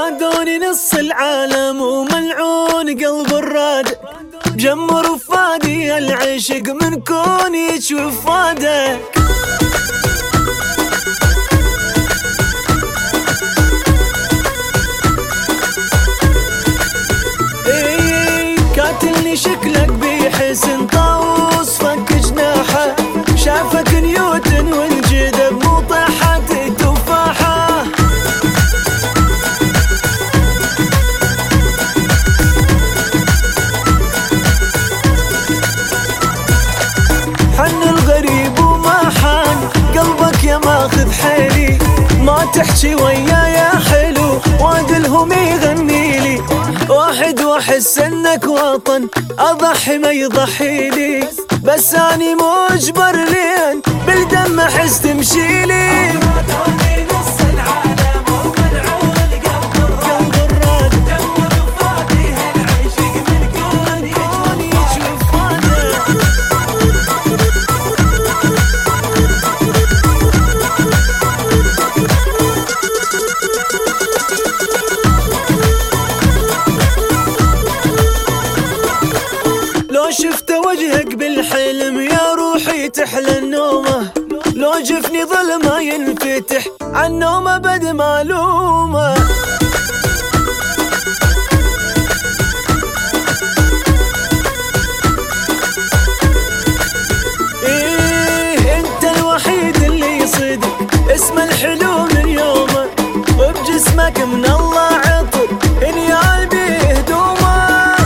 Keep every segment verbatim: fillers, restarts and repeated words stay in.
رادوني نص العالم وملعون قلب الراد، بجمر وفادي العشق من كوني يشوف فادك. اي كاتلني شكلك بحسن طاووس فك جناحه، شافك نيوتن والجذب مو طاحت تفاحه. حن الغريب وما حان قلبك يا ماخذ حيلي، ما تحكي ويايا حلو وادلهم يغنيلي، واحد واحس انك وطن اضحي ما يضحيلي، بس اني مجبر لين بالدم احس تمشيلي. لو شفت وجهك بالحلم يا روحي تحلى النومه، لو جفني ظلمه ينفتح عالنومه بد معلومه. ايه انت الوحيد اللي صدق اسمه الحلو من يومه، وبجسمك من الله عطر انيال بهدومه.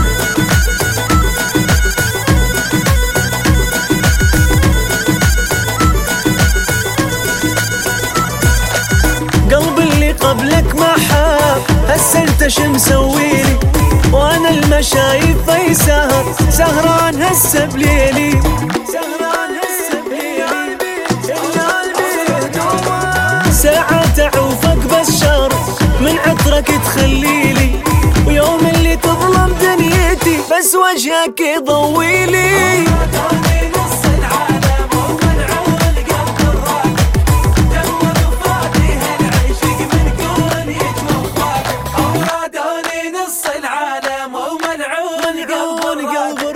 قلبي اللي قبلك ما حاب هسه انت شو مسويلي، وانا المشايف في سهر سهران هسه بليلي، سهران هسه بليلي ساعة اعوفك بالشر من عطرك تخليلي، ويوم اللي تظلم دنيتي بس وجهك يضويلي. نص العالم وملعون قلب قلب